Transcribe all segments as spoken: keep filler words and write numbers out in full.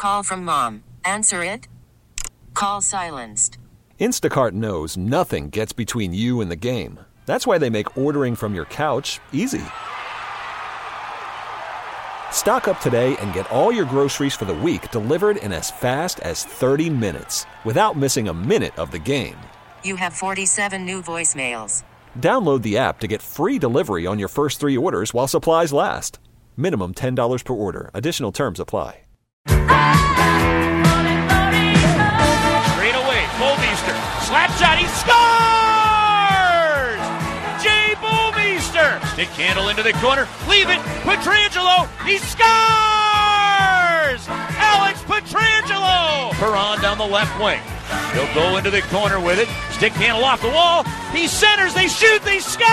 call from mom. Answer it. Call silenced. Instacart knows nothing gets between you and the game. That's why they make ordering from your couch easy. Stock up today and get all your groceries for the week delivered in as fast as thirty minutes without missing a minute of the game. You have forty-seven new voicemails. Download the app to get free delivery on your first three orders while supplies last. Minimum ten dollars per order. Additional terms apply. Straight away, Bullmeister. Slap shot, he scores! Jay Bullmeister. Stick handle into the corner. Leave it. Pietrangelo. He scores! Alex Pietrangelo. Perron down the left wing. He'll go into the corner with it. Stick handle off the wall. He centers. They shoot. They score!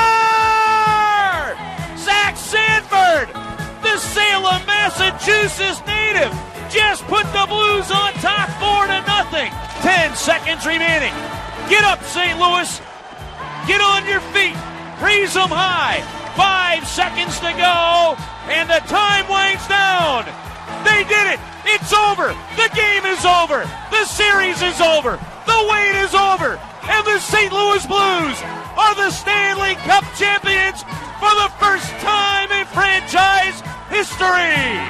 Zach Sanford, the Salem, Massachusetts native, just put the Blues on top four to nothing. Ten seconds remaining. Get up, Saint Louis. Get on your feet. Raise them high. Five seconds to go, and the time winds down. They did it. It's over. The game is over. The series is over. The wait is over. And the Saint Louis Blues are the Stanley Cup champions for the first time in franchise history.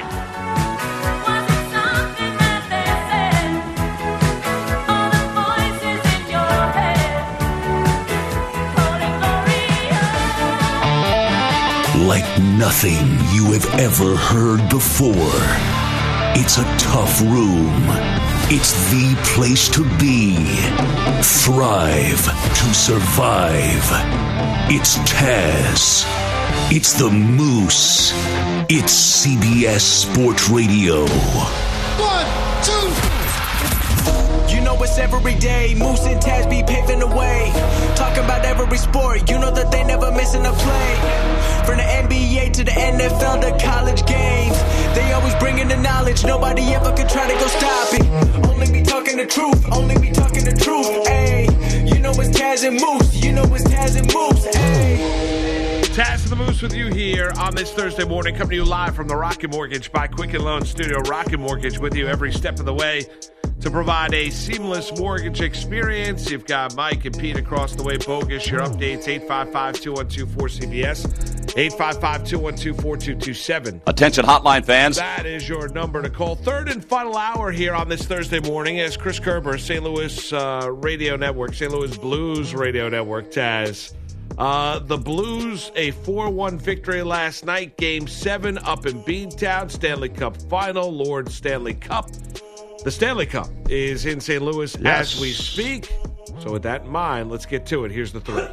Like nothing you have ever heard before. It's a tough room. It's the place to be. Thrive to survive. It's Taz. It's the Moose. It's C B S Sports Radio. One, two. You know it's every day. Moose and Taz be paving the way. Talking about every sport. You know that they never missing a play. From the N B A to the N F L to college games, they always bringing the knowledge. Nobody ever could try to go stop it. Only be talking the truth. Only be talking the truth. Ayy, you know it's Taz and Moose. You know it's Taz and Moose. Ayy. Taz and the Moose with you here on this Thursday morning, coming to you live from the Rocket Mortgage by Quicken Loan Studio. Rocket Mortgage with you every step of the way to provide a seamless mortgage experience. You've got Mike and Pete across the way. Bogus, your updates, eight five five, two one two, four C B S, eight five five, two one two, four two two seven. Attention hotline fans. That is your number to call. Third and final hour here on this Thursday morning as Chris Kerber, Saint Louis uh, Radio Network, Saint Louis Blues Radio Network, Taz. Uh, the Blues, a four one victory last night. Game seven up in Beantown. Stanley Cup final. Lord Stanley Cup. The Stanley Cup is in Saint Louis yes. as we speak. So with that in mind, let's get to it. Here's the three.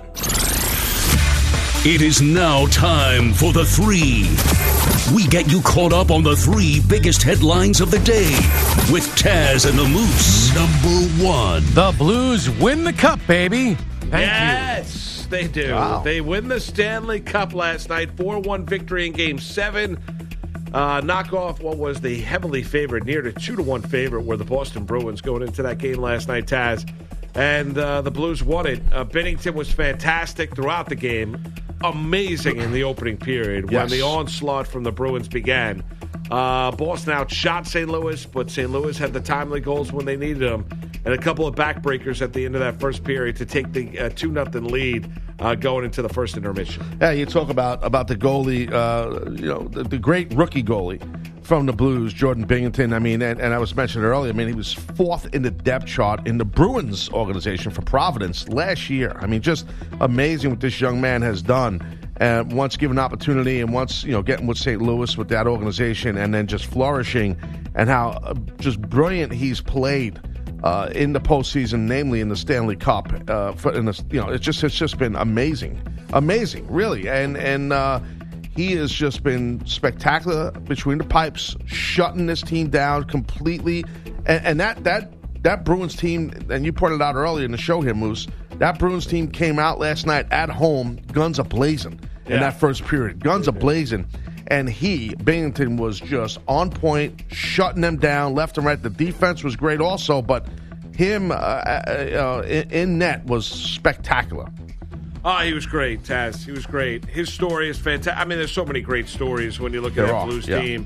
It is now time for the three. We get you caught up on the three biggest headlines of the day with Taz and the Moose. Number one. The Blues win the cup, baby. Thank yes, you. they do. Wow. They win the Stanley Cup last night. four one victory in Game seven. Uh, knock off what was the heavily favored, near to two to one favorite were the Boston Bruins going into that game last night, Taz. And uh, the Blues won it. Uh, Binnington was fantastic throughout the game. Amazing in the opening period Yes. when the onslaught from the Bruins began. Uh, Boston outshot Saint Louis, but Saint Louis had the timely goals when they needed them. And a couple of backbreakers at the end of that first period to take the uh, two nothing lead uh, going into the first intermission. Yeah, you talk about, about the goalie, uh, you know, the, the great rookie goalie from the Blues, Jordan Binnington. I mean, and, and I was mentioning earlier, I mean, he was fourth in the depth chart in the Bruins organization for Providence last year. I mean, just amazing what this young man has done. And once given opportunity and once, you know, getting with Saint Louis with that organization and then just flourishing and how uh, just brilliant he's played uh, in the postseason, namely in the Stanley Cup. Uh, for, in the, you know, it's just it's just been amazing, amazing, really. And and uh, he has just been spectacular between the pipes, shutting this team down completely. And, and that that that Bruins team, and you pointed out earlier in the show here, Moose, that Bruins team came out last night at home, guns a-blazing in Yeah. that first period. Guns a-blazing. And he, Binnington, was just on point, shutting them down left and right. The defense was great also, but him uh, uh, in, in net was spectacular. Oh, he was great, Taz. He was great. His story is fantastic. I mean, there's so many great stories when you look at There that are, Blues yeah. team.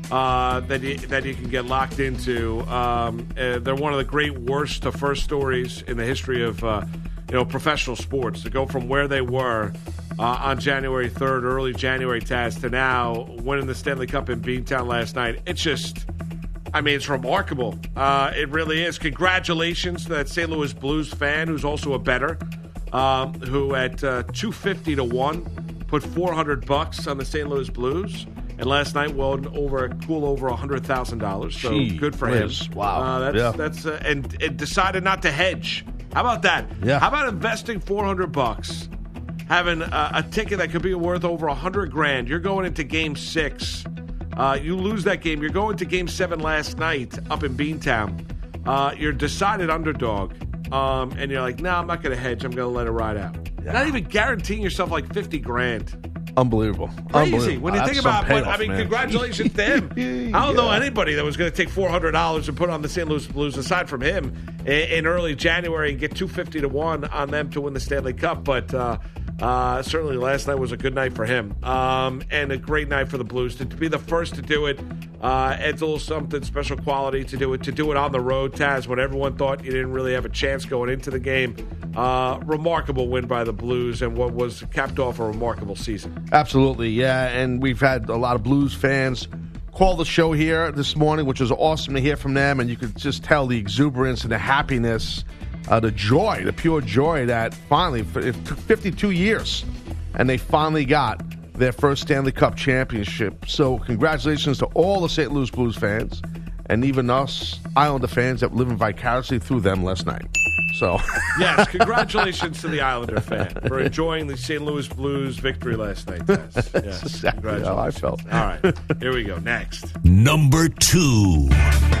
uh, that you, that you can get locked into. Um, uh, they're one of the great worst to first stories in the history of uh, you know professional sports. To go from where they were uh, on January third, early January, Taz, to now winning the Stanley Cup in Beantown last night. It's just, I mean, it's remarkable. Uh, it really is. Congratulations to that Saint Louis Blues fan who's also a bettor, um, who at uh, two fifty to one put four hundred bucks on the Saint Louis Blues. And last night won over a cool over one hundred thousand dollars. So Gee good for whiz. him. Wow. Uh, that's, yeah. that's uh, and, and decided not to hedge. How about that? Yeah. How about investing four hundred bucks, having a, a ticket that could be worth over one hundred grand? You're going into game six. Uh, you lose that game. You're going to game seven last night up in Beantown. Uh, you're decided underdog. Um, and you're like, no, nah, I'm not going to hedge. I'm going to let it ride out. Yeah. Not even guaranteeing yourself like fifty grand. Unbelievable. Crazy. Unbelievable. When you That's think some about, but, payoff, I mean, man. congratulations to him. I don't know Yeah. anybody that was going to take four hundred dollars and put on the Saint Louis Blues, aside from him, in, in early January and get two fifty to one on them to win the Stanley Cup. But uh, uh, certainly last night was a good night for him, um, and a great night for the Blues. To, to be the first to do it uh, adds a little something special quality to do it. To do it on the road, Taz, when everyone thought you didn't really have a chance going into the game. Uh, remarkable win by the Blues, and what was capped off a remarkable season. Absolutely, yeah. And we've had a lot of Blues fans call the show here this morning, which was awesome to hear from them. And you could just tell the exuberance and the happiness, uh, the joy, the pure joy that finally, it took fifty-two years, and they finally got their first Stanley Cup championship. So congratulations to all the Saint Louis Blues fans, and even us Islander fans that were living vicariously through them last night. So yes, congratulations to the Islander fan for enjoying the Saint Louis Blues victory last night. Yes, yes. That's exactly how I felt. All right, here we go. Next, Number two.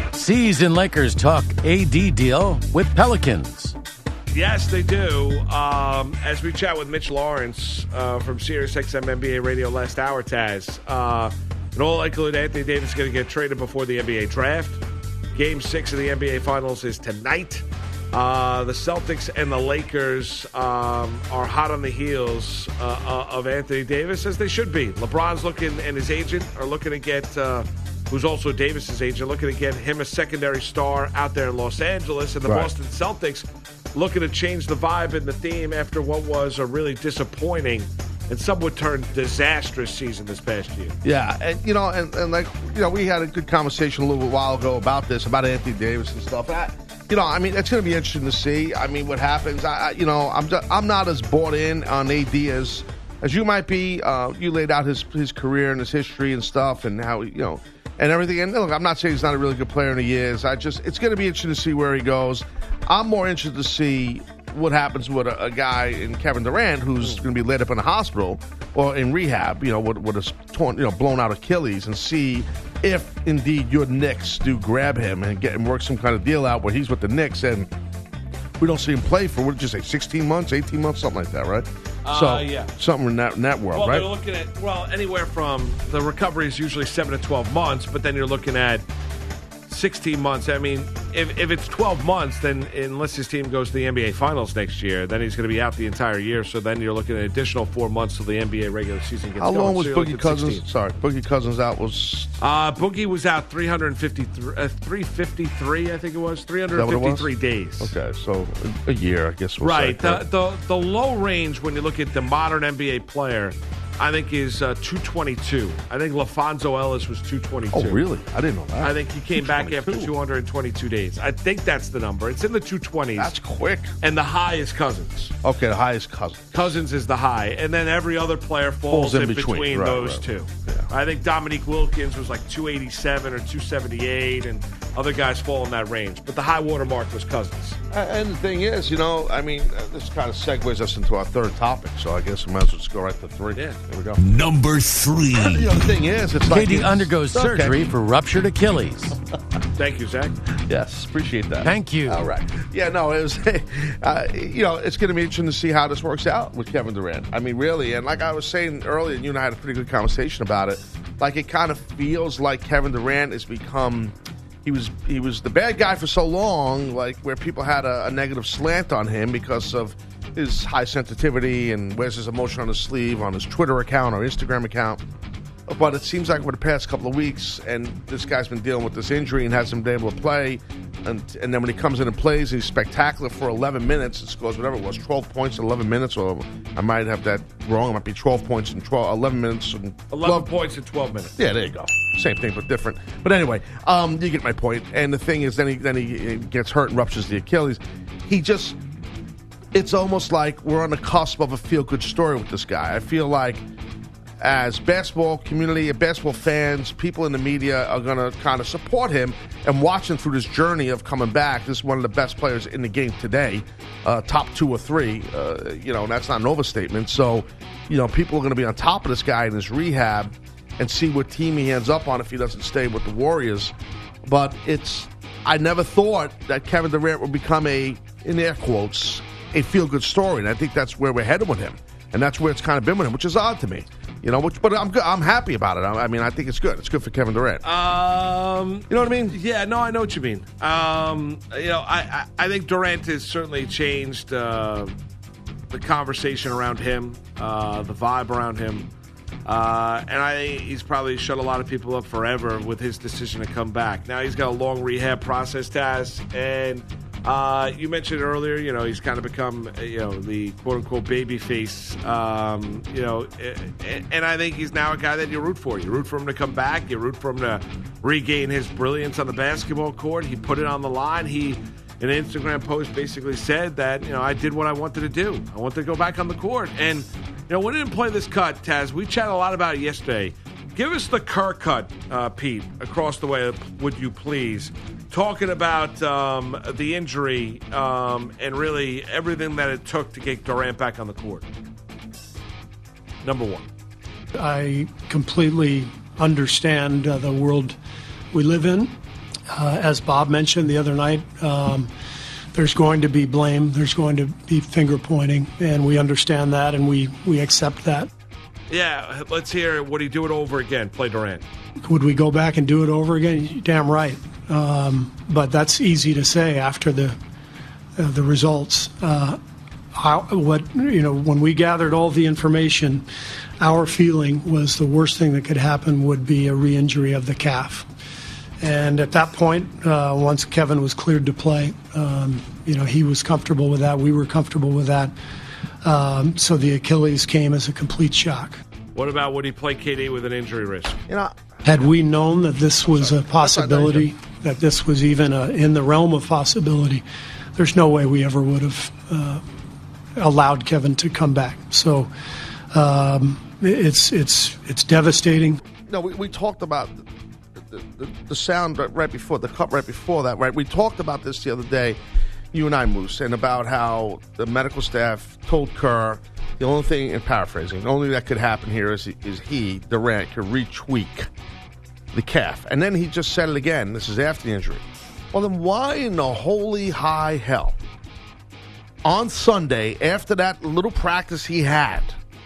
C's and Lakers talk A D deal with Pelicans. yes, they do. Um, as we chat with Mitch Lawrence uh, from Sirius X M N B A Radio last hour, Taz, uh, in all likelihood, Anthony Davis is going to get traded before the N B A draft. Game six of the N B A Finals is tonight. Uh, the Celtics and the Lakers um, are hot on the heels uh, uh, of Anthony Davis, as they should be. LeBron's looking, and his agent are looking to get, uh, who's also Davis's agent, looking to get him a secondary star out there in Los Angeles. And the Right. Boston Celtics looking to change the vibe and the theme after what was a really disappointing and some would turn disastrous season this past year. Yeah, and you know, and, and like you know, we had a good conversation a little while ago about this, about Anthony Davis and stuff. I, you know, I mean, it's going to be interesting to see. I mean, what happens. I, I you know, I'm just, I'm not as bought in on A D as as you might be. Uh, you laid out his his career and his history and stuff, and how you know, and everything. And look, I'm not saying he's not a really good player in he is. I just, it's going to be interesting to see where he goes. I'm more interested to see what happens with a, a guy in Kevin Durant who's going to be laid up in a hospital or in rehab, you know, with, with a torn, you know, blown out Achilles, and see if indeed your Knicks do grab him and get and work some kind of deal out where he's with the Knicks and we don't see him play for, what did you say, sixteen months, eighteen months, something like that, right? Uh, so yeah. something in that, in that world, Well, right? they're looking at, well, anywhere from, the recovery is usually seven to twelve months, but then you're looking at sixteen months. I mean, if, if it's twelve months, then unless his team goes to the N B A Finals next year, then he's going to be out the entire year. So then you're looking at an additional four months till the N B A regular season gets How going. long was So you're looking Boogie at Cousins? sixteen. Sorry, Boogie Cousins out was Uh, Boogie was out three fifty-three, uh, three fifty-three, I think it was, three that what it was? fifty-three days. okay, so a, a year, I guess. We'll Right. say. The, the the low range when you look at the modern N B A player, I think is uh, two twenty-two. I think LaFonso Ellis was two twenty-two. Oh, really? I didn't know that. I think he came back after two twenty-two. two hundred twenty-two days. I think that's the number. It's in the two twenties. That's quick. And the high is Cousins. Okay, the highest cousin. Cousins is the high. And then every other player falls, Falls in in between. between, Right, those right. two. Yeah. I think Dominique Wilkins was like two eighty-seven or two seventy-eight, and other guys fall in that range. But the high water mark was Cousins. And the thing is, you know, I mean, uh, this kind of segues us into our third topic, so I guess we might as well just go right to three. Yeah. There we go. Number three. You know, the thing is, it's like... K D it's- undergoes okay. surgery for ruptured Achilles. Thank you, Zach. Yes, appreciate that. Thank you. All right. Yeah, no, it was, uh, you know, it's going to be interesting to see how this works out with Kevin Durant. I mean, really, and like I was saying earlier, and you and I had a pretty good conversation about it, like it kind of feels like Kevin Durant has become... He was he was the bad guy for so long, like where people had a, a negative slant on him because of his high sensitivity and wears his emotion on his sleeve on his Twitter account or Instagram account. But it seems like over the past couple of weeks, and this guy's been dealing with this injury and hasn't been able to play, and and then when he comes in and plays, he's spectacular for eleven minutes and scores whatever it was, twelve points in eleven minutes, or I might have that wrong. It might be twelve points in twelve, eleven minutes. And eleven twelve points in twelve minutes. Yeah, there you go. Same thing, but different. But anyway, um, you get my point. And the thing is, then he then he gets hurt and ruptures the Achilles. He just, it's almost like we're on the cusp of a feel-good story with this guy. I feel like as basketball community, basketball fans, people in the media are going to kind of support him and watch him through this journey of coming back. This is one of the best players in the game today, uh, top two or three. Uh, you know, that's not an overstatement. So, you know, people are going to be on top of this guy in his rehab and see what team he ends up on if he doesn't stay with the Warriors. But it's, I never thought that Kevin Durant would become a, in air quotes, a feel-good story. And I think that's where we're headed with him. And that's where it's kind of been with him, which is odd to me. You know, which, but I'm good. I'm happy about it. I, I mean, I think it's good. It's good for Kevin Durant. Um, you know what I mean? Yeah, no, I know what you mean. Um, you know, I, I, I think Durant has certainly changed uh, the conversation around him, uh, the vibe around him. Uh, and I think he's probably shut a lot of people up forever with his decision to come back. Now he's got a long rehab process, Taz, and uh, you mentioned earlier, you know, he's kind of become, you know, the quote-unquote baby face, um, you know, and I think he's now a guy that you root for. You root for him to come back. You root for him to regain his brilliance on the basketball court. He put it on the line. He, in an Instagram post, basically said that, you know, I did what I wanted to do. I wanted to go back on the court. And, you know, we didn't play this cut, Taz. We chatted a lot about it yesterday. Give us the Kerr cut, uh, Pete, across the way, would you please? Talking about um, the injury um, and really everything that it took to get Durant back on the court. Number one. I completely understand uh, the world we live in. Uh, as Bob mentioned the other night, um, there's going to be blame. There's going to be finger pointing, and we understand that, and we, we accept that. Yeah, let's hear, would he do it over again, play Durant? Would we go back and do it over again? Damn right. Um, but that's easy to say after the uh, the results. Uh, how, what you know, when we gathered all the information, our feeling was the worst thing that could happen would be a re-injury of the calf. And at that point, uh, once Kevin was cleared to play, um, you know, he was comfortable with that. We were comfortable with that. Um, so the Achilles came as a complete shock. What about would he play K D with an injury risk? You know, had we known that this was a possibility, that this was even a, in the realm of possibility, there's no way we ever would have uh, allowed Kevin to come back. So um, it's it's it's devastating. No, we, we talked about the, the, the sound right before, the cut right before that, right? We talked about this the other day, you and I, Moose, and about how the medical staff told Kerr the only thing, in paraphrasing, the only thing that could happen here is, is he, Durant, could retweak the calf. And then he just said it again. This is after the injury. Well, then why in the holy high hell, on Sunday, after that little practice he had,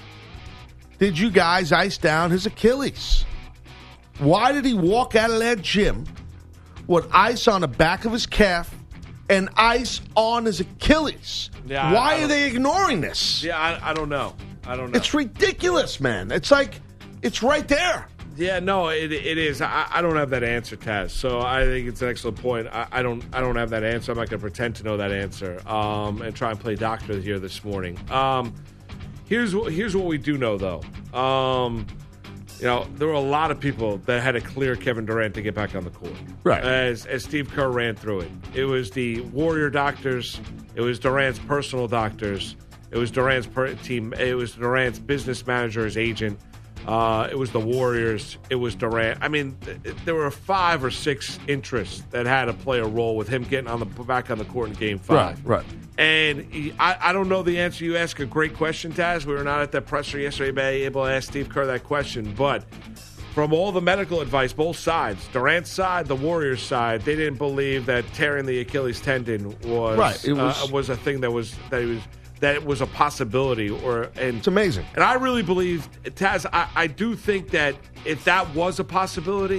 did you guys ice down his Achilles? Why did he walk out of that gym with ice on the back of his calf and ice on his Achilles? Yeah, Why I, I are they ignoring this? Yeah, I, I don't know. I don't know. It's ridiculous, man. It's like, it's right there. Yeah, no, it it is. I, I don't have that answer, Taz. So I think it's an excellent point. I, I don't I don't have that answer. I'm not going to pretend to know that answer um, and try and play doctor here this morning. Um, here's what here's what we do know though. Um, you know, there were a lot of people that had to clear Kevin Durant to get back on the court. Right. As as Steve Kerr ran through it, it was the Warrior doctors. It was Durant's personal doctors. It was Durant's per- team. It was Durant's business manager, his agent. Uh, it was the Warriors. It was Durant. I mean, th- there were five or six interests that had to play a role with him getting on the back on the court in Game Five. Right, right. And he, I, I don't know the answer. You ask a great question, Taz. We were not at that presser yesterday, able to ask Steve Kerr that question. But from all the medical advice, both sides, Durant's side, the Warriors' side, they didn't believe that tearing the Achilles tendon was right. It was, uh, was a thing that was that he was. that it was a possibility. Or and It's amazing. And I really believe, Taz, I, I do think that if that was a possibility,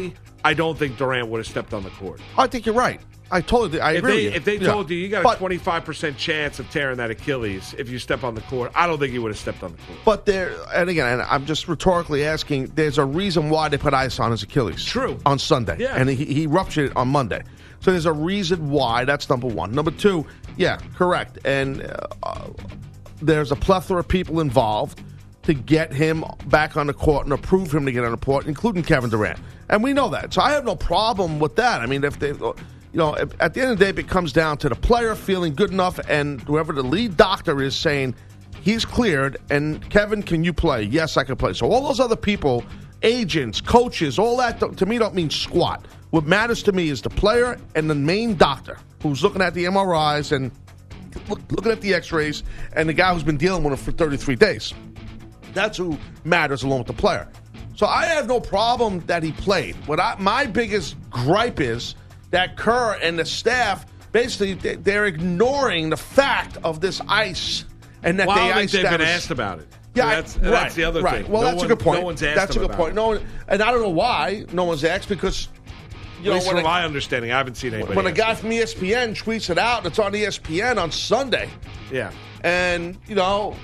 I don't think Durant would have stepped on the court. I think you're right. I totally I if agree they, with you. If they yeah. told you you got but, a twenty-five percent chance of tearing that Achilles if you step on the court, I don't think you would have stepped on the court. But there, and again, and I'm just rhetorically asking, there's a reason why they put ice on his Achilles. True. On Sunday. Yeah. And he, he ruptured it on Monday. So there's a reason why. That's number one. Number two, yeah, correct. And uh, there's a plethora of people involved to get him back on the court and approve him to get on the court, including Kevin Durant. And we know that. So I have no problem with that. I mean, if they, you know, if, at the end of the day, if it comes down to the player feeling good enough and whoever the lead doctor is saying he's cleared and Kevin, can you play? Yes, I can play. So all those other people, agents, coaches, all that, to me, don't mean squat. What matters to me is the player and the main doctor who's looking at the M R Is and look, looking at the x-rays and the guy who's been dealing with him for thirty-three days. That's who matters along with the player. So I have no problem that he played. What I, my biggest gripe is that Kerr and the staff, basically, they're ignoring the fact of this ice and that well, they I don't iced think they've down been his, asked about it. Yeah, that's, right, that's the other right. thing. Well, no that's one, a good point. No one's asked That's a him good about point. it. No one, and I don't know why no one's asked because you At know least when from a, my understanding, I haven't seen anybody. when a ask guy him. from E S P N tweets it out, it's on E S P N on Sunday. Yeah. And, you know,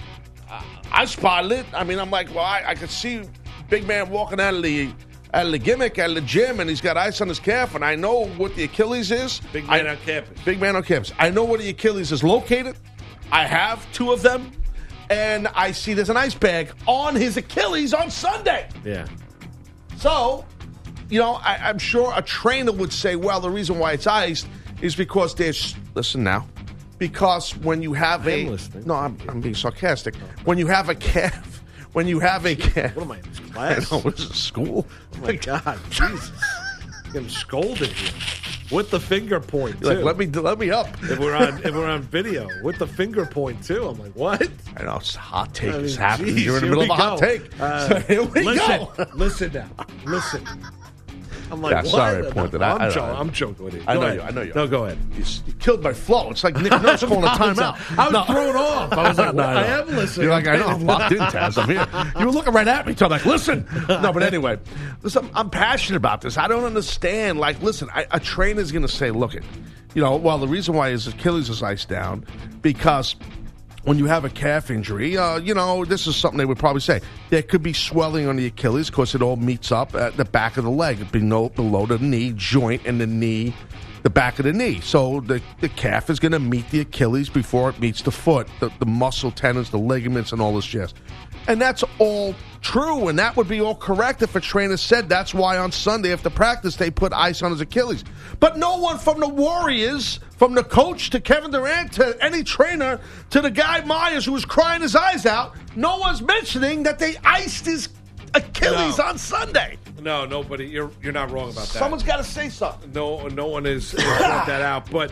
I spotted it. I mean, I'm like, well, I, I could see big man walking out of the out of the gimmick, out of the gym, and he's got ice on his calf, and I know what the Achilles is. Big man I, on campus. Big man on campus. I know where the Achilles is located. I have two of them, and I see there's an ice bag on his Achilles on Sunday. Yeah. So, you know, I, I'm sure a trainer would say, well, the reason why it's iced is because there's, listen now, because when you have I a, am listening. no, I'm, I'm being sarcastic. When you have a calf, when you have a calf. What am I in this class? I know, what is this, school? Oh my God, Jesus! I'm getting scolded here with the finger point too. Like, let me let me up. If we're on if we're on video with the finger point too, I'm like, what? I know it's a hot take. I mean, It's happening. geez, You're in the here middle of we a hot go. take. Uh, so here we listen, go. listen now, listen. I'm like, Yeah, what? sorry I pointed no, out. I'm, I- jo- I- I'm joking with you. I Go know ahead. you. I know you. No, go ahead. You, you killed my flow. It's like Nick Nurse calling a timeout. I was No. thrown off. I was like, No, what? no. I am listening. You're like, I know. I'm locked in, Taz. I'm here. You were looking right at me. So I'm like, listen. No, but anyway, listen, I'm, I'm passionate about this. I don't understand. Like, listen, I, a trainer's going to say, look, it, you know, well, the reason why his Achilles is iced down because when you have a calf injury, uh, you know, this is something they would probably say. There could be swelling on the Achilles because it all meets up at the back of the leg, below, below the knee joint and the knee, the back of the knee. So the, the calf is going to meet the Achilles before it meets the foot, the, the muscle tendons, the ligaments, and all this jazz. And that's all true, and that would be all correct if a trainer said that's why on Sunday after practice they put ice on his Achilles. But no one from the Warriors, from the coach to Kevin Durant to any trainer to the guy Myers who was crying his eyes out, no one's mentioning that they iced his Achilles No. on Sunday. No, nobody. You're you're not wrong about that. Someone's got to say something. No, no one is, is brought that out, but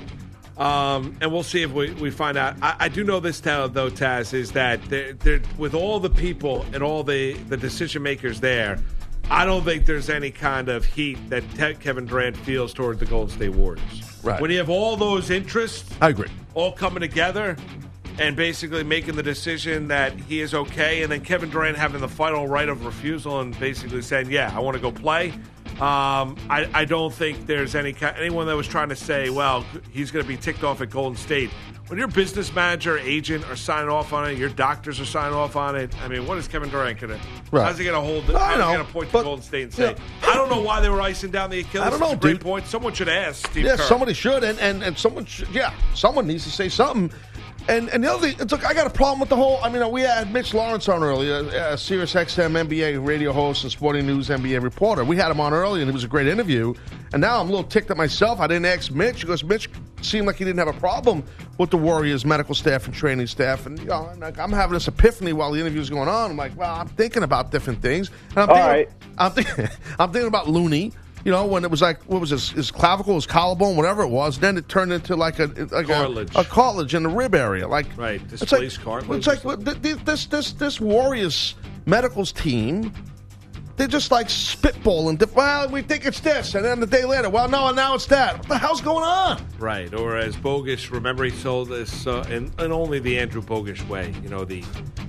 um, and we'll see if we, we find out. I, I do know this though, though, Taz, is that they're, they're, with all the people and all the, the decision makers there, I don't think there's any kind of heat that Te- Kevin Durant feels toward the Golden State Warriors. Right. When you have all those interests, I agree, all coming together and basically making the decision that he is okay, and then Kevin Durant having the final right of refusal and basically saying, yeah, I want to go play. Um, I, I don't think there's any anyone that was trying to say, well, he's going to be ticked off at Golden State. When your business manager, agent are signing off on it, your doctors are signing off on it, I mean, what is Kevin Durant going to Right. How's he going to hold it? I How's he know, going to point but- to Golden State and say, yeah. I don't know why they were icing down the Achilles. I don't know, It's a great dude. point. Someone should ask Steve Yeah, Kerr. somebody should, and, and, and someone should, yeah, someone needs to say something. And and the other thing, it's like I got a problem with the whole. I mean, we had Mitch Lawrence on earlier, uh, Sirius X M N B A radio host and Sporting News N B A reporter. We had him on earlier, and it was a great interview. And now I'm a little ticked at myself. I didn't ask Mitch because Mitch seemed like he didn't have a problem with the Warriors medical staff and training staff. And you know, I'm, like, I'm having this epiphany while the interview's going on. I'm like, well, I'm thinking about different things. And I'm All thinking, right. I'm thinking, I'm thinking about Looney. You know, when it was like, what was his, his clavicle, his collarbone, whatever it was, then it turned into like a like Cartilage. a, a cartilage in the rib area, like Right, it's displaced like, cartilage It's like well, th- th- this this this Warriors medicals team, they're just like spitballing. Diff- well, we think it's this, and then the day later, well, no, now it's that. What the hell's going on? Right, or as Bogus, remember he told us, uh, in, in only the Andrew Bogus way, you know, the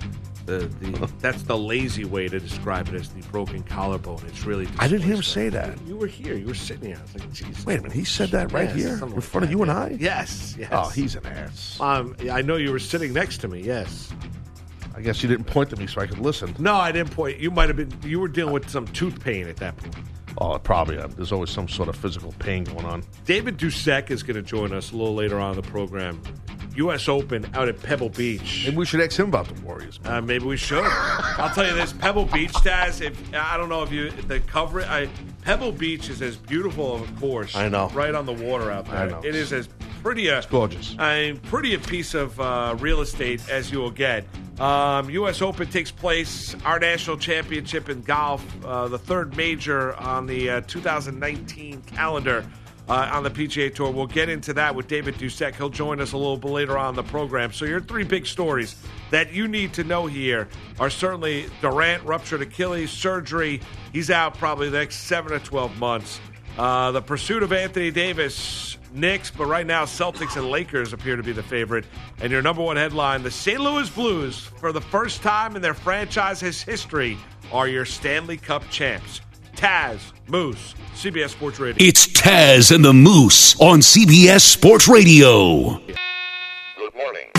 The, the, that's the lazy way to describe it as the broken collarbone. It's really. I didn't hear him say that. You were here. You were sitting here. I was like, Jesus. Wait a minute. He said that right Yes, here something in like front of that, you and yeah. I? Yes. Yes. Oh, he's an ass. Um, I know you were sitting next to me. Yes. I guess you didn't point to me so I could listen. No, I didn't point. You might have been. You were dealing with some tooth pain at that point. Oh, probably. Uh, there's always some sort of physical pain going on. David Dusek is going to join us a little later on in the program. U S Open out at Pebble Beach. Maybe we should ask him about the Warriors. Uh, maybe we should. I'll tell you this: Pebble Beach, Taz. If I don't know if you the cover, I Pebble Beach is as beautiful of a course. I know. Right on the water out there. I know. It is as pretty a It's gorgeous. I mean, pretty a piece of uh, real estate as you will get. Um, U S Open takes place, our national championship in golf, uh, the third major on the uh, two thousand nineteen calendar uh, on the P G A Tour. We'll get into that with David Dusek. He'll join us a little bit later on in the program. So your three big stories that you need to know here are certainly Durant, ruptured Achilles, surgery. He's out probably the next seven to twelve months. Uh, the pursuit of Anthony Davis, Knicks, but right now Celtics and Lakers appear to be the favorite. And your number one headline, the Saint Louis Blues, for the first time in their franchise's history, are your Stanley Cup champs. Taz, Moose, C B S Sports Radio. It's Taz and the Moose on C B S Sports Radio. Good morning.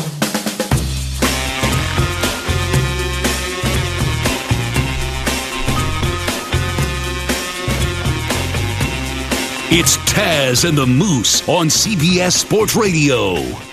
It's Taz and the Moose on C B S Sports Radio.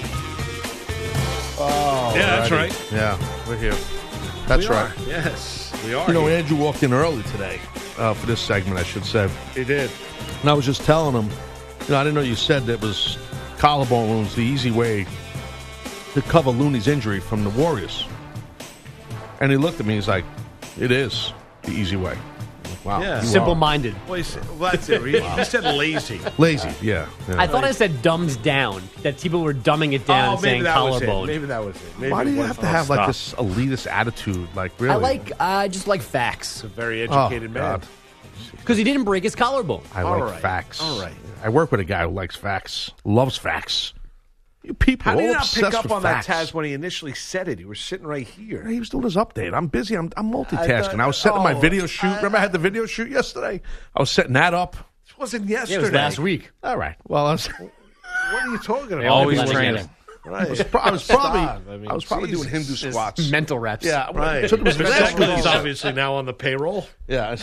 Oh, Yeah, that's righty. right. Yeah, we're here. That's We right. are. Yes, we are. You know, here. Andrew walked in early today uh, for this segment, I should say. He did. And I was just telling him, you know, I didn't know you said that was collarbone wounds the easy way to cover Looney's injury from the Warriors. And he looked at me, he's like, it is the easy way. I'm like, wow. Yeah. you Simple-minded. Well, he said, well, that's it. He, he said lazy. are. Lazy, yeah. yeah. I thought I said dumbs down, that people were dumbing it down Oh, and maybe saying that was it. collarbone. Maybe that was it. Maybe Why do it you was- have to oh, have like stop. this elitist attitude? Like, really? I like, I just like facts. A very Oh, educated man. God. Because he didn't break his collarbone. I All like right. facts. All right. I work with a guy who likes facts, loves facts. You people How did all you not obsessed pick up with on facts. that, Taz, when he initially said it? You were sitting right here. He was doing his update. I'm busy. I'm, I'm multitasking. I, thought- was setting my oh, video shoot. I- Remember I had the video shoot yesterday? I was setting that up. This wasn't Yeah, yesterday. it was last week. All right. Well, I was, What are you talking about? Always It was- training. Right. I was, pro- I was probably, Stop. I mean, I was probably doing Jesus. Hindu squats. Mental reps. Yeah, Right. So it was Especially mental- he's obviously now on the payroll. Yeah.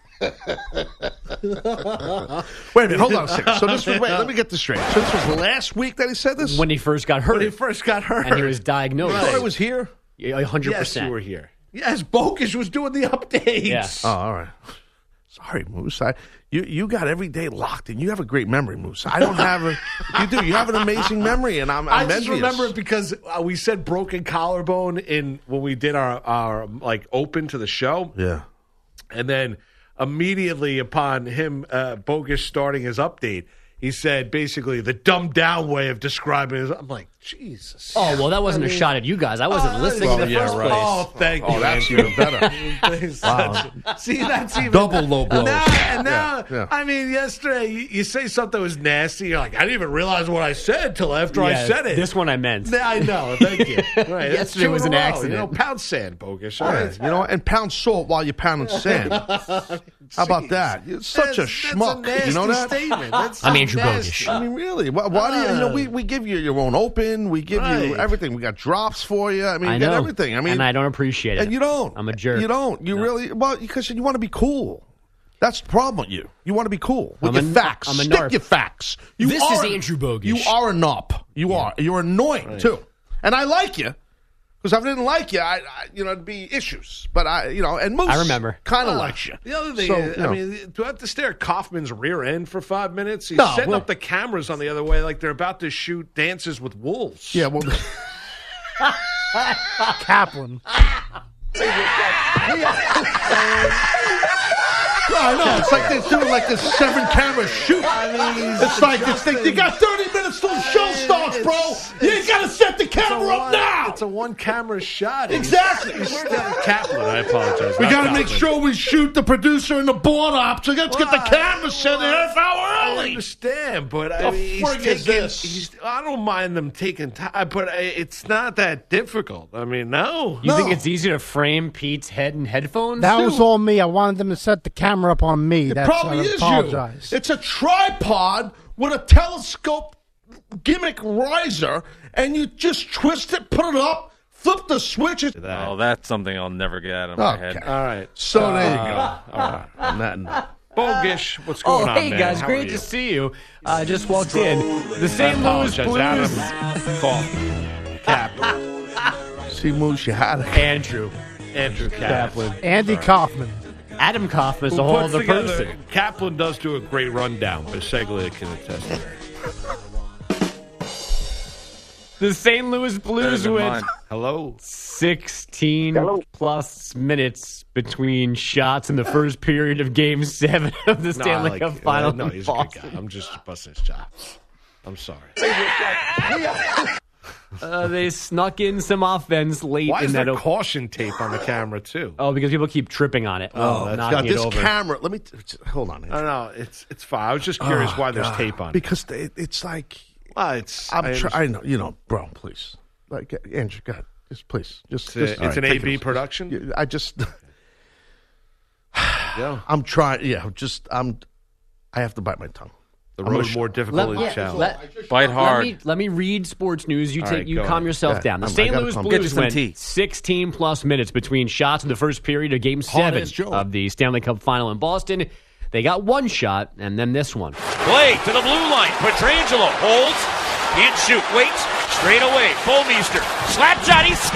Wait a minute. Hold on a second. So this was. Wait. Let me get this straight. So this was last week that he said this. When he first got hurt. When he first got hurt. and he was diagnosed. I thought I was here. Yeah, one hundred Yes, percent. you were here. Yes, Bokish was doing the updates. Yeah. Oh, all right. Sorry, Moose. I, you you got every day locked in. You have a great memory, Moose. I don't have a. You do. You have an amazing memory, and I'm, I'm I just envious. remember it because uh, we said broken collarbone in when we did our, our like open to the show. Yeah. And then immediately upon him, uh, Bogish starting his update, he said basically the dumbed down way of describing it. I'm like, Jesus. Oh, well, that wasn't I a mean- shot at you guys. I wasn't Uh, listening well, in the yeah, first right. place. Oh, thank Oh, you. that's Andrew. even better. Wow. See, that's even Double low blows. And now, and now Yeah, yeah. I mean, yesterday you, you say something was nasty. You're like, I didn't even realize what I said till after I Yeah, said it. This one I meant. Yeah, I know. Thank you. Right. that's Yesterday two was in a an row. accident. You know, pound sand, Bogish. All Yeah, right. you know, and pound salt while you're pounding sand. How about that? You're such That's- a schmuck. That's a you know nasty that? statement. That's I'm so Andrew nasty. Bogish. I mean, really? Why, why do you? You know, we, we give you your own open. We give you Right. everything. We got drops for you. I mean, I you know. got everything. I mean, and I don't appreciate it. and you don't. I'm a jerk. You don't. You really? Well, because you want to be cool. That's the problem with you. You want to be cool with I'm your a- facts. I'm a Stick narp. your facts. You This are, is Andrew Bogish. You are a nup. You are. You're annoying too. And I like you. Because if I didn't like you, I, I, you know, it'd be issues. But I, you know, and Moose, I remember. kind of Uh, likes you. The other thing, So, is, you know. I mean, do I have to stare at Kaufman's rear end for five minutes? He's No, setting well- up the cameras on the other way like they're about to shoot Dances with Wolves. Yeah, well, Kaplan. I know. It's like they're doing like this seven camera shoot. I mean, it's like it's like you got thirty minutes minutes till the show starts, bro. You ain't got to set the camera up one, now. It's a one-camera shot. Exactly. Kaplan, I apologize. We Not got to make Kaplan. sure we shoot the producer and the board op. So let's get the Well, camera set a half hour I early. understand, but I The mean, he's frig is taking, this? he's, I don't mind them taking time, but I- it's not that difficult. I mean, no. You think it's easy to frame Pete's head in headphones? That was all me. I wanted them to set the camera up on me. It That's probably I is apologize. you. It's a tripod with a telescope gimmick riser, and you just twist it, put it up, flip the switches. Oh, that's something I'll never get out of my Okay. head. All right. So there you Uh, go. All right. On that note. Bogish, what's Oh, going on, hey man? guys, How great are to you? see you. I uh, just walked in. The I Saint Louis apologize, Blues. Adam. Call. Kaplan. See, Moose, you had it. Andrew. Andrew Kaplan. Andy Kaufman. Adam Kaufman is Who a whole puts other together- person. Kaplan does do a great rundown, but Seglia can attest to that. The Saint Louis Blues Better than went mine. Hello. sixteen plus minutes between shots in the first period of Game Seven of the No, I Stanley like- Cup Final. uh, no, in he's a good Boston. guy. I'm just busting his chops. I'm sorry. Uh, they snuck in some offense late Why in is that. there o- caution tape on the camera too? oh, because people keep tripping on it. Oh, that's- knocking God, it this over. camera. Let me t- hold on. I don't know. It's it's fine. I was just curious Oh, why there's God. tape on it. Because it, it's like Well, it's I'm. I Try, understand. I know. You know, bro. Please, like Andrew. God, just please, just. It's, a- just it's all right, an take A B it. production. I just. Yeah. I'm trying. Yeah, just. I'm. I have to bite my tongue. The I'm road a sh- more difficult Let, than yeah, challenge. let- Bite let hard. me, let me read sports news. You All take right, you go calm ahead. yourself Yeah, down. The I'm- I Saint gotta Louis calm- Get you Blues some went tea. sixteen plus minutes between shots in the first period of Game Hard Seven as Joe. of the Stanley Cup Final in Boston. They got one shot, and then this one. Play to the blue line. Petrangelo holds. Can't shoot. Waits. Straight away. Bouwmeester. Slap shot. He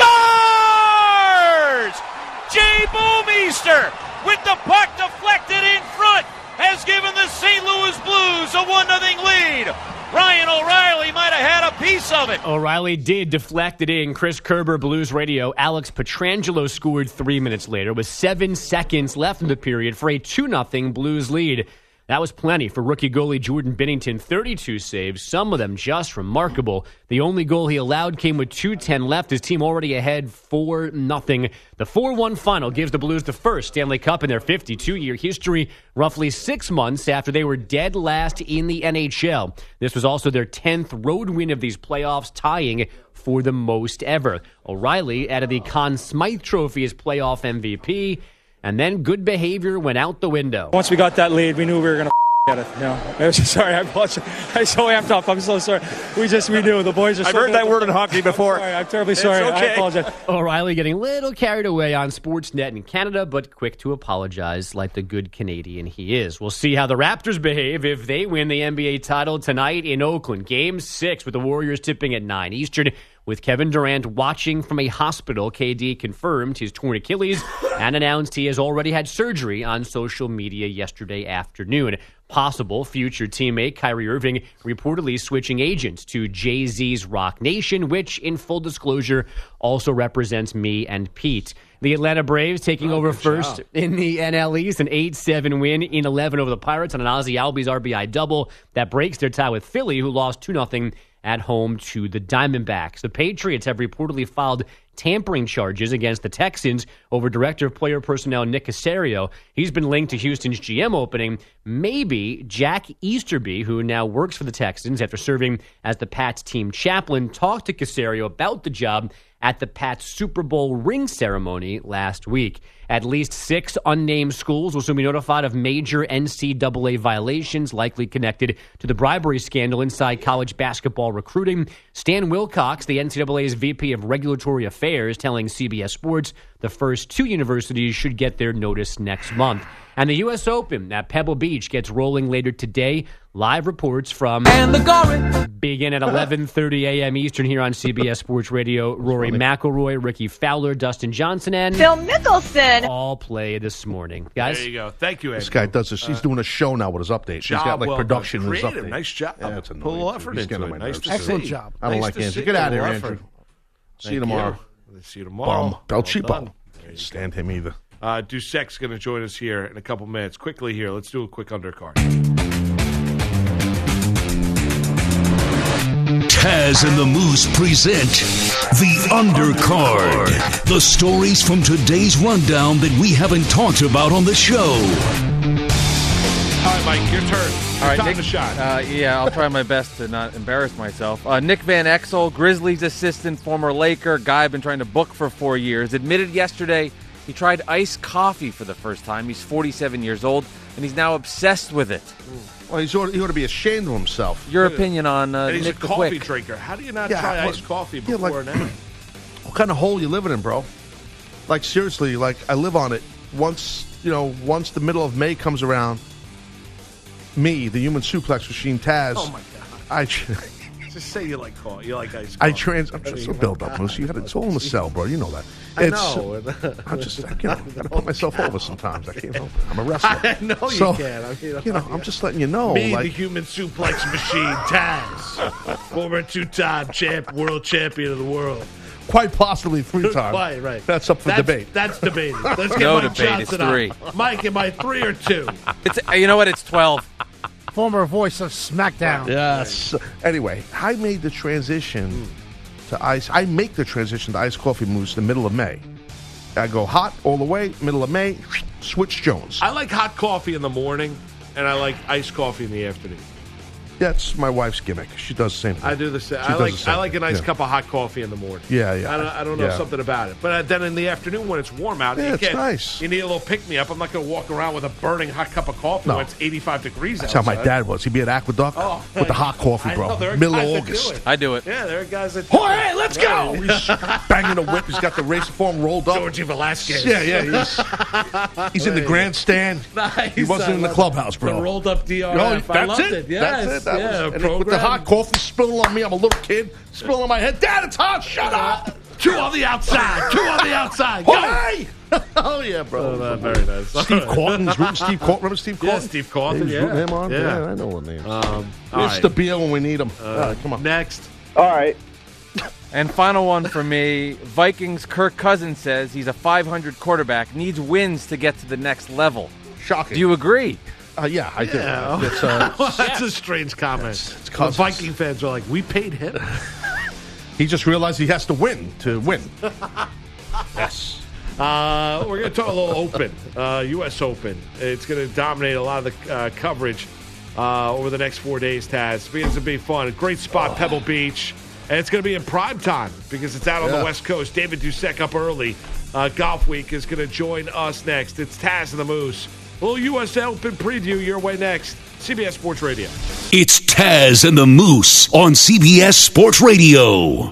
scores! Jay Bouwmeester with the puck deflected in front has given the Saint Louis Blues a one nothing lead. Ryan O'Reilly might have had a piece of it. O'Reilly did deflect it in. Chris Kerber, Blues Radio. Alex Petrangelo scored three minutes later with seven seconds left in the period for a two nothing Blues lead. That was plenty for rookie goalie Jordan Binnington. thirty-two saves, some of them just remarkable. The only goal he allowed came with two ten left. His team already ahead four nothing. The four one final gives the Blues the first Stanley Cup in their fifty-two-year history, roughly six months after they were dead last in the N H L. This was also their tenth road win of these playoffs, tying for the most ever. O'Reilly added the Conn Smythe Trophy as playoff M V P. And then good behavior went out the window. Once we got that lead, we knew we were going to get it. You know, I was just sorry. I apologize. I'm so amped up. I'm so sorry. We just we knew the boys are. I've so heard good. that word in hockey before. I'm, sorry. I'm terribly sorry. It's okay. I apologize. O'Reilly getting a little carried away on Sportsnet in Canada, but quick to apologize like the good Canadian he is. We'll see how the Raptors behave if they win the N B A title tonight in Oakland. Game six with the Warriors tipping at nine Eastern. With Kevin Durant watching from a hospital, K D confirmed his torn Achilles and announced he has already had surgery on social media yesterday afternoon. Possible future teammate Kyrie Irving reportedly switching agents to Jay-Z's Rock Nation, which, in full disclosure, also represents me and Pete. The Atlanta Braves taking Oh, over good first job. in the N L East, an eight seven win in eleven over the Pirates on an Ozzie Albies R B I double that breaks their tie with Philly, who lost two nothing at home to the Diamondbacks. The Patriots have reportedly filed tampering charges against the Texans over Director of Player Personnel Nick Caserio. He's been linked to Houston's G M opening. Maybe Jack Easterby, who now works for the Texans after serving as the Pats team chaplain, talked to Caserio about the job at the Pats Super Bowl ring ceremony last week. At least six unnamed schools will soon be notified of major N C double A violations likely connected to the bribery scandal inside college basketball recruiting. Stan Wilcox, the N C double A's V P of Regulatory Affairs, telling C B S Sports the first two universities should get their notice next month. And the U S Open at Pebble Beach gets rolling later today. Live reports from and the Gory begin at eleven thirty a.m. Eastern here on C B S Sports Radio. Rory McIlroy, Ricky Fowler, Dustin Johnson, and Phil Mickelson all play this morning. Guys, There you go. Thank you, Andrew. This guy does this. He's doing a show now with his update. He's got Job like well production done. in his Creative. update. Nice job. Yeah, it's Put a annoying, little too. effort He's into getting on it. my Nice nerves. to Excellent see. job. I don't Nice like to Andrew. see. Get out of here, Little Andrew. effort. See you Thank tomorrow. See you tomorrow. Bum. Bel Well cheapo. done. Can't stand him either. Uh, Dussek's going to join us here in a couple minutes. Quickly here, let's do a quick undercard. Taz and the Moose present The Undercard. The stories from today's rundown that we haven't talked about on the show. All right, Mike, your turn. Your All right, time Nick, to shine. Uh, yeah, I'll try my best to not embarrass myself. Uh, Nick Van Exel, Grizzlies assistant, former Laker, guy I've been trying to book for four years, admitted yesterday he tried iced coffee for the first time. He's forty-seven years old, and he's now obsessed with it. Well, he's, he ought to be ashamed of himself. Your opinion on uh, and he's Nick a the coffee Quick? drinker. How do you not Yeah, try well, iced coffee yeah, before like- now? What kind of hole you living in, bro? Like, seriously, like, I live on it. Once, you know, once the middle of May comes around, me, the human suplex machine, Taz. Oh, my God. I, Just say you like coffee. You like iced I coffee. trans. I'm just a build up, Moose. You got it's all in the cell, bro. You know that. I It's, know. I'm just, you know, gotta put myself over sometimes. I can't help it. I'm a wrestler. I know you So, can. I mean, you know, I'm just letting you know. Me, like, the human suplex machine, Taz, former two-time champ, world champion of the world. quite possibly three times. Right, right. That's up for That's- debate. That's debated. Let's get No Mike debate, it's Johnson on. three. Mike, am I three or two? It's, uh, you know what? It's twelve. Former voice of SmackDown. Yes. Anyway, I made the transition to ice. I make the transition to iced coffee, Moose, in the middle of May. I go hot all the way, middle of May, switch Jones. I like hot coffee in the morning, and I like iced coffee in the afternoon. That's my wife's gimmick. She does the same thing. I do the same. She I does like the same I like a nice thing. cup of hot coffee in the morning. Yeah, yeah. I don't, I don't know Yeah. something about it. But uh, then in the afternoon when it's warm out, Yeah, you it's can't, nice. You need a little pick me up. I'm not going to walk around with a burning hot cup of coffee No. when it's eighty-five degrees That's how outside. my dad was. He'd be at Aqueduct Oh, with the hot coffee, I bro. know, there are Middle of guys that August. do it. I do it. Yeah, there are guys that. Oh, hey, let's go! He's banging a whip. He's got the racer form rolled up. Georgie Velasquez. Yeah, yeah. He's, he's in the grandstand. Nice. He wasn't I in the love clubhouse, it. bro. The rolled up D R Oh, F. that's I loved it. it. Yes. That's it. That yeah, was, and with the program. hot coffee spilling on me, I'm a little kid spilling on my head. Dad, it's hot. Shut up. Two on the outside. Two on the outside. Oh, Go. hey! oh yeah, bro. Oh, very nice. Steve Corton's rooting Steve Corton. Remember Steve Corton? Yeah, Steve Corton. He's Yeah, rooting him on. Yeah. Yeah, I know the name. Um, all It's right. the beer when we need him. Uh, All right, come on. Next. All right. And final one for me, Vikings Kirk Cousins says he's a five hundred quarterback, needs wins to get to the next level. Shocking. Do you agree? Uh, yeah, I do. Yeah. It's, uh, Well, that's a strange comment. It's- it's the Cousins. Viking fans are like, we paid him. he just realized he has to win to win. Yes. Uh, we're going to talk a little Open, uh, U S Open. It's going to dominate a lot of the uh, coverage uh, over the next four days, Taz. It's going to be fun. A great spot, Pebble Beach. And it's going to be in prime time because it's out on Yeah. the West Coast. David Dusek up early. Uh, Golf Week is going to join us next. It's Taz and the Moose. A little U S Open preview your way next. C B S Sports Radio. It's Taz and the Moose on C B S Sports Radio.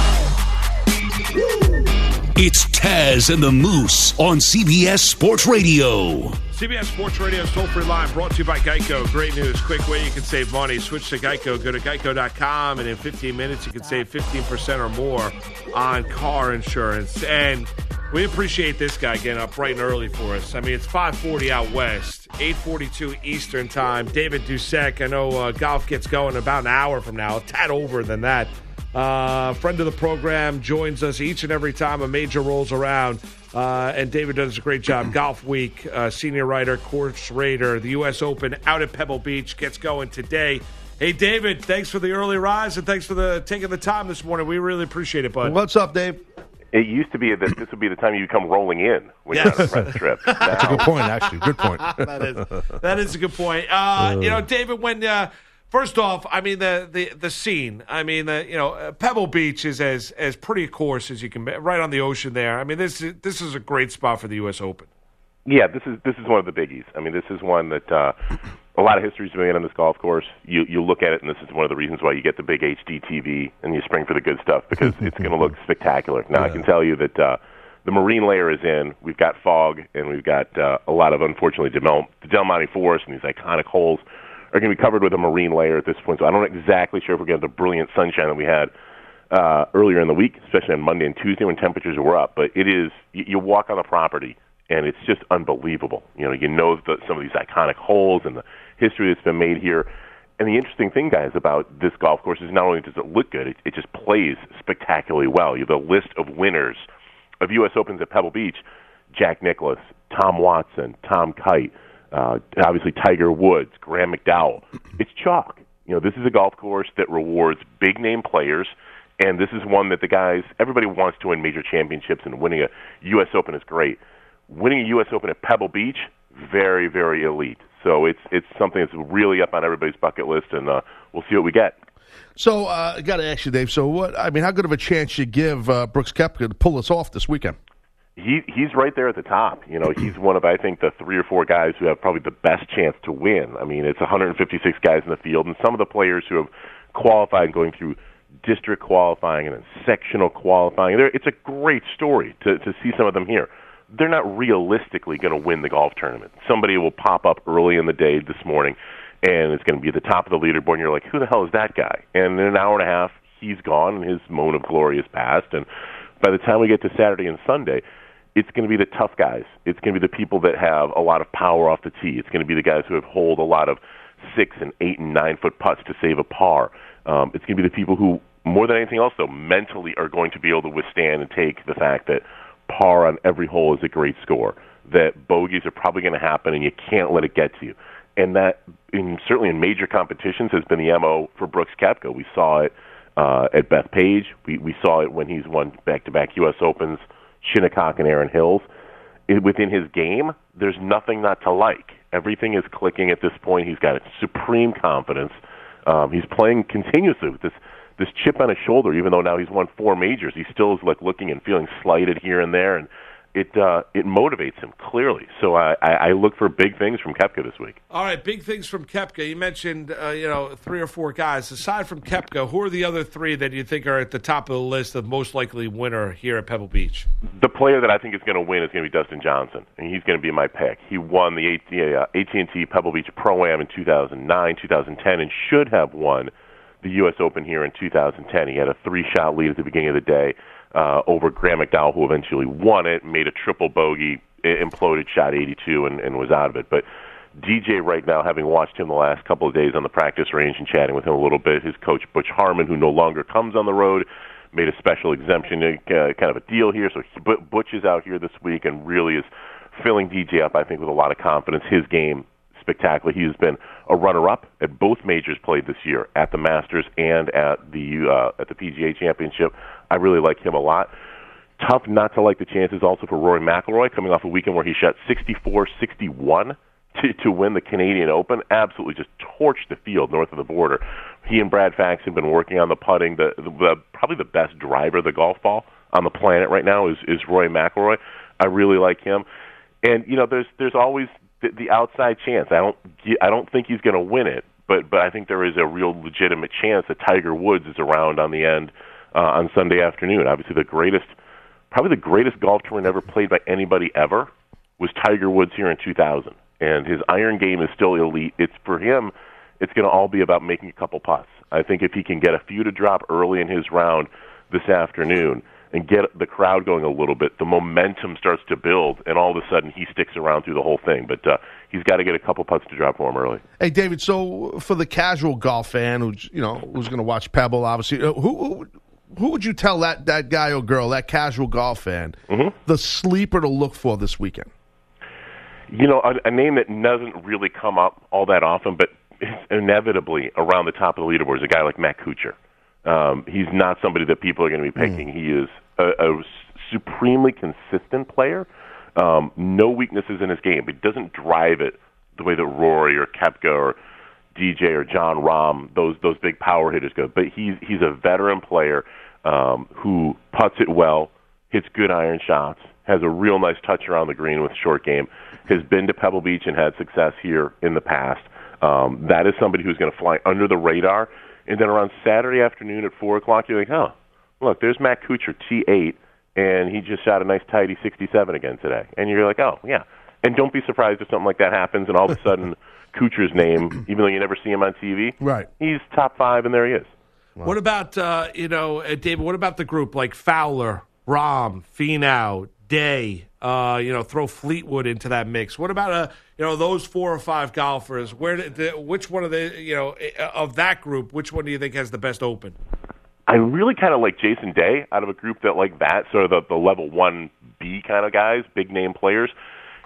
It's Taz and the Moose on C B S Sports Radio. C B S Sports Radio's toll-free line brought to you by Geico. Great news, quick way you can save money. Switch to Geico. Go to geico dot com, and in fifteen minutes, you can save fifteen percent or more on car insurance. And we appreciate this guy getting up bright and early for us. I mean, it's five forty out west, eight forty-two Eastern time. David Dusek, I know uh, golf gets going about an hour from now, a tad over than that. Uh, friend of the program, joins us each and every time a major rolls around. Uh, and David does a great job. Golf Week, uh, senior writer, course raider, the U S Open out at Pebble Beach gets going today. Hey, David, thanks for the early rise and thanks for the taking the time this morning. We really appreciate it, bud. What's up, Dave? It used to be that this would be the time you come rolling in when Yes. you're on a press trip. That's a good point, actually. Good point. that is that is a good point. Uh, you know, David, when uh, first off, I mean the, the, the scene. I mean, the, you know, uh, Pebble Beach is as as pretty a course as you can, be, right on the ocean there. I mean, this is, this is a great spot for the U S Open. Yeah, this is this is one of the biggies. I mean, this is one that uh, a lot of history is made on this golf course. You you look at it, and this is one of the reasons why you get the big H D T V and you spring for the good stuff because it's going to look spectacular. Now, yeah. I can tell you that uh, the marine layer is in. We've got fog, and we've got uh, a lot of, unfortunately, Del, the Del Monte Forest and these iconic holes are going to be covered with a marine layer at this point. So I'm not exactly sure if we're going to have the brilliant sunshine that we had uh, earlier in the week, especially on Monday and Tuesday when temperatures were up. But it is, you, you walk on the property, and it's just unbelievable. You know, you know the, some of these iconic holes and the history that's been made here. And the interesting thing, guys, about this golf course is not only does it look good, it, it just plays spectacularly well. You have a list of winners of U S Opens at Pebble Beach: Jack Nicklaus, Tom Watson, Tom Kite, uh, obviously Tiger Woods, Graham McDowell. It's chalk. You know, this is a golf course that rewards big-name players, and this is one that the guys, everybody wants to win major championships, and winning a U S Open is great. Winning a U S Open at Pebble Beach, very, very elite. So it's it's something that's really up on everybody's bucket list, and uh, we'll see what we get. So uh, I got to ask you, Dave, so what, I mean, how good of a chance you give uh, Brooks Koepka to pull this off this weekend? He he's right there at the top. You know, he's one of, I think, the three or four guys who have probably the best chance to win. I mean, it's one hundred fifty-six guys in the field, and some of the players who have qualified going through district qualifying and then sectional qualifying. It's a great story to, to see some of them here. They're not realistically going to win the golf tournament. Somebody will pop up early in the day this morning, and it's going to be at the top of the leaderboard, and you're like, who the hell is that guy? And in an hour and a half, he's gone, and his moment of glory is past. And by the time we get to Saturday and Sunday, it's going to be the tough guys. It's going to be the people that have a lot of power off the tee. It's going to be the guys who have hold a lot of six and eight and nine foot putts to save a par. Um, it's going to be the people who, more than anything else, though, mentally are going to be able to withstand and take the fact that par on every hole is a great score, that bogeys are probably going to happen and you can't let it get to you. And that, in, certainly in major competitions, has been the M O for Brooks Koepka. We saw it uh, at Bethpage. We, we saw it when he's won back-to-back U S Opens, Shinnecock and Aaron Hills. It, within his game, there's nothing not to like. Everything is clicking at this point. He's got supreme confidence. Um, he's playing continuously with this this chip on his shoulder, even though now he's won four majors. He still is like looking and feeling slighted here and there, and it uh, it motivates him clearly. So I, I, I look for big things from Koepka this week. All right, big things from Koepka. You mentioned uh, you know three or four guys. Aside from Koepka, who are the other three that you think are at the top of the list of most likely winner here at Pebble Beach? The player that I think is going to win is going to be Dustin Johnson, and he's going to be my pick. He won the A T and T Pebble Beach Pro-Am in two thousand nine, two thousand ten, and should have won the U S Open here in two thousand ten. He had a three-shot lead at the beginning of the day uh, over Graham McDowell, who eventually won it, made a triple bogey, imploded, shot eighty-two, and, and was out of it. But D J right now, having watched him the last couple of days on the practice range and chatting with him a little bit, his coach Butch Harmon, who no longer comes on the road, made a special exemption, uh, kind of a deal here. So he, Butch is out here this week and really is filling D J up, I think, with a lot of confidence. His game, spectacular. He has been a runner-up at both majors played this year, at the Masters and at the uh, at the P G A Championship. I really like him a lot. Tough not to like the chances also for Rory McIlroy, coming off a weekend where he shot sixty-four sixty-one to, to win the Canadian Open. Absolutely just torched the field north of the border. He and Brad Fax have been working on the putting. The, the, the probably the best driver of the golf ball on the planet right now is, is Rory McIlroy. I really like him. And, you know, there's there's always the, the outside chance. I don't I don't think he's going to win it, but but I think there is a real legitimate chance that Tiger Woods is around on the end uh, on Sunday afternoon. Obviously, the greatest, probably the greatest golf tournament ever played by anybody ever was Tiger Woods here in two thousand, and his iron game is still elite. It's for him. It's going to all be about making a couple putts. I think if he can get a few to drop early in his round this afternoon and get the crowd going a little bit, the momentum starts to build, and all of a sudden he sticks around through the whole thing. But uh, he's got to get a couple putts to drop for him early. Hey, David, so for the casual golf fan who's, you know, who's going to watch Pebble, obviously, who, who who would you tell that, that guy or girl, that casual golf fan, mm-hmm. the sleeper to look for this weekend? You know, a, a name that doesn't really come up all that often, but inevitably around the top of the leaderboard is a guy like Matt Kuchar. Um, he's not somebody that people are going to be picking. Mm. He is a, a supremely consistent player. Um, no weaknesses in his game. He doesn't drive it the way that Rory or Koepka or D J or John Rahm, those those big power hitters go. But he's he's a veteran player um, who putts it well, hits good iron shots, has a real nice touch around the green with short game, has been to Pebble Beach and had success here in the past. Um, that is somebody who's going to fly under the radar. And then around Saturday afternoon at four o'clock, you're like, oh, look, there's Matt Kuchar, T eight, and he just shot a nice tidy sixty-seven again today. And you're like, oh, yeah. And don't be surprised if something like that happens, and all of a sudden Kuchar's name, even though you never see him on T V, right? He's top five, and there he is. Wow. What about, uh, you know, uh, David, what about the group like Fowler, Rahm, Finau, Day, uh, you know, throw Fleetwood into that mix? What about, uh, you know, those four or five golfers? Where, did the, which one of the, you know, of that group, which one do you think has the best Open? I really kind of like Jason Day out of a group that like that, sort of the, the level one B kind of guys, big name players.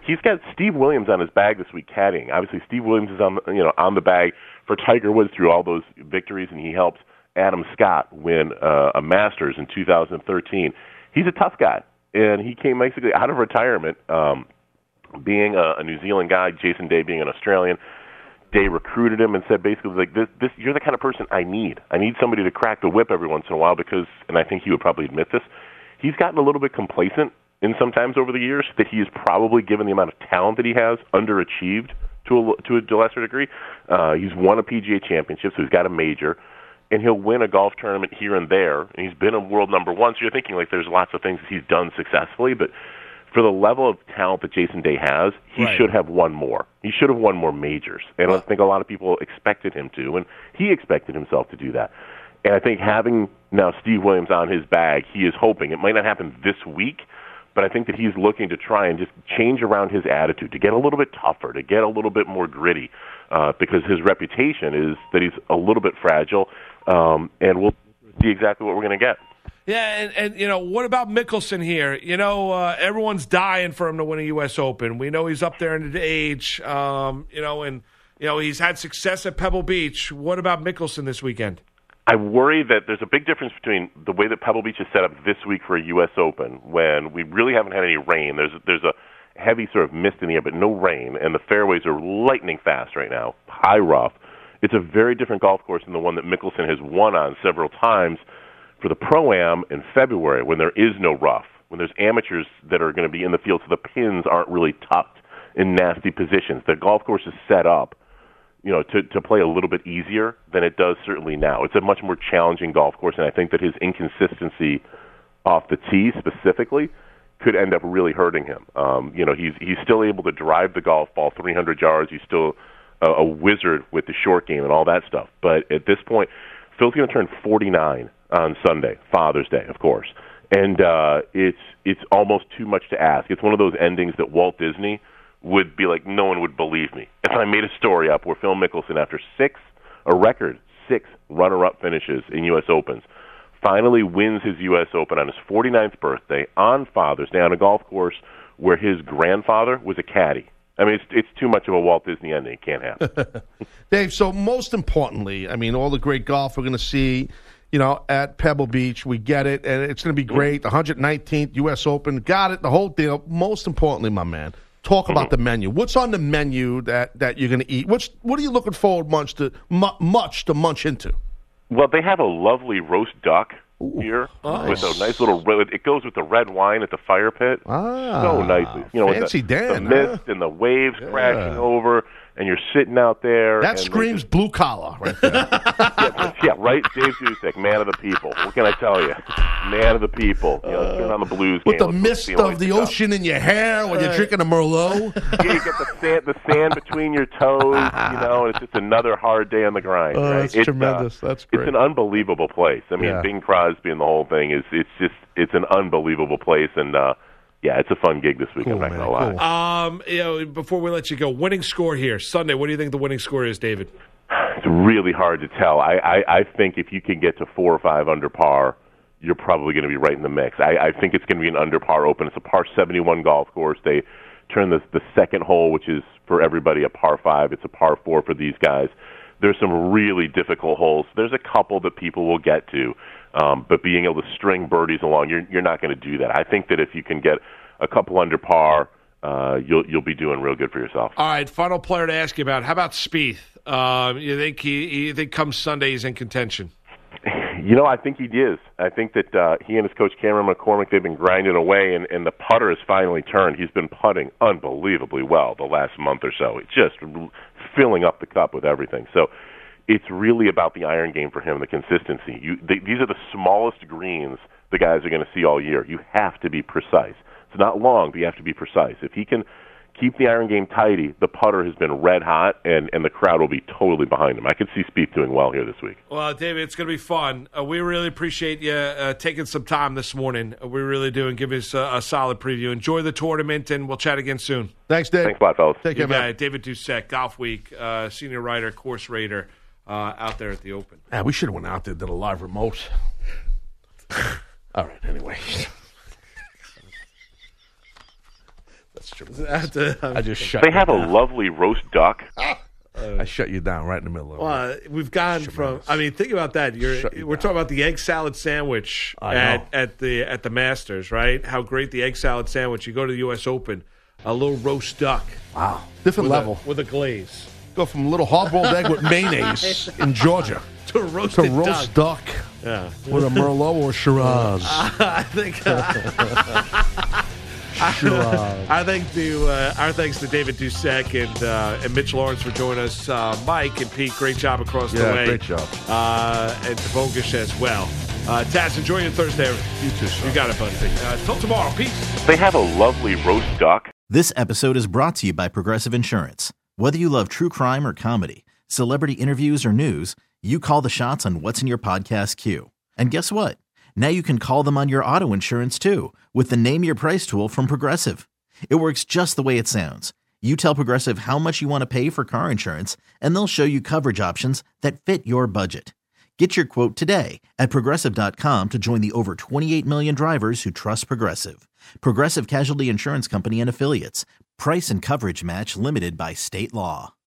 he's got Steve Williams on his bag this week caddying. Obviously, Steve Williams is on you know on the bag for Tiger Woods through all those victories, and he helped Adam Scott win uh, a Masters in two thousand thirteen. He's a tough guy, and he came basically out of retirement, um, being a, a New Zealand guy, Jason Day being an Australian. Day recruited him and said basically like this, this you're the kind of person I need. I need somebody to crack the whip every once in a while because, and I think he would probably admit this, he's gotten a little bit complacent in sometimes over the years that he is probably, given the amount of talent that he has, underachieved to a, to a lesser degree. Uh, he's won a P G A championship, so he's got a major, and he'll win a golf tournament here and there, and he's been a world number one, so you're thinking like there's lots of things that he's done successfully, but for the level of talent that Jason Day has, he right. should have won more. He should have won more majors. And I think a lot of people expected him to, and he expected himself to do that. And I think having now Steve Williams on his bag, he is hoping, it might not happen this week, but I think that he's looking to try and just change around his attitude, to get a little bit tougher, to get a little bit more gritty, uh, because his reputation is that he's a little bit fragile, um, and we'll see exactly what we're going to get. Yeah, and, and, you know, what about Mickelson here? You know, uh, everyone's dying for him to win a U S Open. We know he's up there in the age, um, you know, and, you know, he's had success at Pebble Beach. What about Mickelson this weekend? I worry that there's a big difference between the way that Pebble Beach is set up this week for a U S Open, when we really haven't had any rain. There's there's a heavy sort of mist in the air, but no rain, and the fairways are lightning fast right now, high rough. It's a very different golf course than the one that Mickelson has won on several times for the Pro-Am in February, when there is no rough, when there's amateurs that are going to be in the field, so the pins aren't really tucked in nasty positions. The golf course is set up, you know, to, to play a little bit easier than it does certainly now. It's a much more challenging golf course, and I think that his inconsistency off the tee specifically could end up really hurting him. Um, you know, he's he's still able to drive the golf ball three hundred yards. He's still a, a wizard with the short game and all that stuff. But at this point, Phil's going to turn forty-nine on Sunday, Father's Day, of course. And uh, it's it's almost too much to ask. It's one of those endings that Walt Disney would be like, no one would believe me if I made a story up where Phil Mickelson, after six, a record six runner-up finishes in U S Opens, finally wins his U S Open on his forty-ninth birthday on Father's Day on a golf course where his grandfather was a caddy. I mean, it's it's too much of a Walt Disney ending. It can't happen. Dave, so most importantly, I mean, all the great golf we're going to see, you know, at Pebble Beach, we get it, and it's going to be great. The one hundred nineteenth U S Open, got it, the whole deal. Most importantly, my man, talk about the menu. What's on the menu that, that you're going to eat? What's what are you looking forward much to much to munch into? Well, they have a lovely roast duck Ooh, here nice. with a nice little. It goes with the red wine at the fire pit. Ah, so nicely, you know, fancy with the, Dan, the mist huh? and the waves Yeah. crashing over, and you're sitting out there. That and screams blue collar right there. yeah, yeah, right. Dave Dusek, man of the people. What can I tell you? Man of the people. You know, turn on the blues With game. the Let's mist see of the Cup. ocean in your hair when you're drinking a Merlot. Yeah, you get the sand, the sand between your toes, you know, and it's just another hard day on the grind. Oh, right? that's it's, tremendous. Uh, That's great. It's an unbelievable place. I mean, Yeah. Bing Crosby and the whole thing is it's just it's an unbelievable place, and uh, yeah, it's a fun gig this week. Cool, I'm not man, going to lie. Um, you know, before we let you go, winning score here Sunday. What do you think the winning score is, David? It's really hard to tell. I, I, I think if you can get to four or five under par, you're probably going to be right in the mix. I, I think it's going to be an under par Open. It's a par seventy-one golf course. They turn the the second hole, which is for everybody a par five. It's a par four for these guys. There's some really difficult holes. There's a couple that people will get to, um, but being able to string birdies along, you're you're not going to do that. I think that if you can get a couple under par, uh, you'll you'll be doing real good for yourself. All right, final player to ask you about. How about Spieth? Um, you think he? You think come Sunday he's in contention? You know, I think he is. I think that uh, he and his coach Cameron McCormick, they've been grinding away, and, and the putter has finally turned. He's been putting unbelievably well the last month or so. It's just filling up the cup with everything. So it's really about the iron game for him, the consistency. You, they, these are the smallest greens the guys are going to see all year. You have to be precise. It's not long, but you have to be precise. If he can keep the iron game tidy, the putter has been red hot, and, and the crowd will be totally behind him. I could see Spieth doing well here this week. Well, David, it's going to be fun. Uh, we really appreciate you uh, taking some time this morning. Uh, we really do, and give us uh, a solid preview. Enjoy the tournament, and we'll chat again soon. Thanks, Dave. Thanks a lot, fellas. Take care, You man. got it. David Dusek, Golf Week, uh, senior writer, course rater, uh, out there at the Open. Yeah, we should have went out there, did a live remote. All right, anyway. That's true. I just shut They you have a down. lovely roast duck. I shut you down right in the middle of it. Well, we've gone from. I mean, think about that. You're you we're talking about the egg salad sandwich I at know. at the at the Masters, right? How great the egg salad sandwich. You go to the U S Open, a little roast duck. Wow, different with level a, with a glaze. Go from a little hard-boiled egg with mayonnaise in Georgia to roasted to roast duck. duck, Yeah. with a Merlot or Shiraz. I think. Shiraz. I think to uh, our thanks to David Dusek and uh, and Mitch Lawrence for joining us. Uh, Mike and Pete, great job across the Yeah, way. great job. Uh, and to Bogus as well. Uh, Taz, enjoy your Thursday. You too, sir. You got it, buddy. Uh, till tomorrow. Peace. They have a lovely roast duck. This episode is brought to you by Progressive Insurance. Whether you love true crime or comedy, celebrity interviews or news, you call the shots on what's in your podcast queue. And guess what? Now you can call them on your auto insurance too with the Name Your Price tool from Progressive. It works just the way it sounds. You tell Progressive how much you want to pay for car insurance, and they'll show you coverage options that fit your budget. Get your quote today at Progressive dot com to join the over twenty-eight million drivers who trust Progressive. Progressive Casualty Insurance Company and Affiliates. Price and coverage match limited by state law.